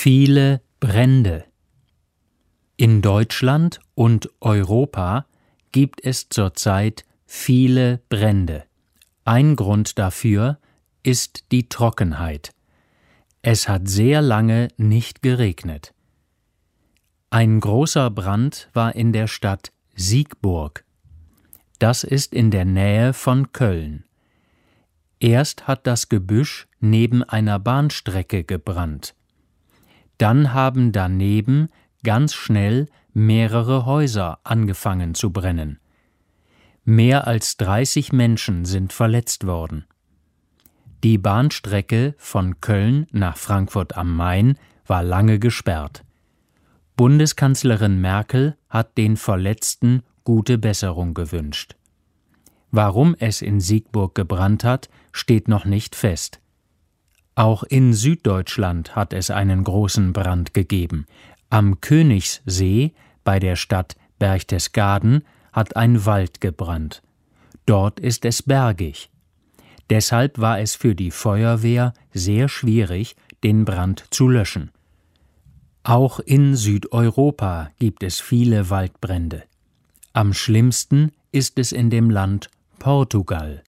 Viele Brände. In Deutschland und Europa gibt es zurzeit viele Brände. Ein Grund dafür ist die Trockenheit. Es hat sehr lange nicht geregnet. Ein großer Brand war in der Stadt Siegburg. Das ist in der Nähe von Köln. Erst hat das Gebüsch neben einer Bahnstrecke gebrannt. Dann haben daneben ganz schnell mehrere Häuser angefangen zu brennen. Mehr als 30 Menschen sind verletzt worden. Die Bahnstrecke von Köln nach Frankfurt am Main war lange gesperrt. Bundeskanzlerin Merkel hat den Verletzten gute Besserung gewünscht. Warum es in Siegburg gebrannt hat, steht noch nicht fest. Auch in Süddeutschland hat es einen großen Brand gegeben. Am Königssee bei der Stadt Berchtesgaden hat ein Wald gebrannt. Dort ist es bergig. Deshalb war es für die Feuerwehr sehr schwierig, den Brand zu löschen. Auch in Südeuropa gibt es viele Waldbrände. Am schlimmsten ist es in dem Land Portugal.